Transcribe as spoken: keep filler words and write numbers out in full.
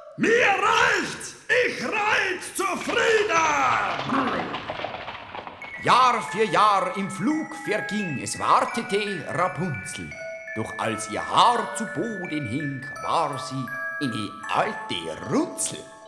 Mir reicht's! Ich reit zufrieden! Jahr für Jahr im Flug verging, es wartete Rapunzel. Doch als ihr Haar zu Boden hing, war sie eine alte Runzel.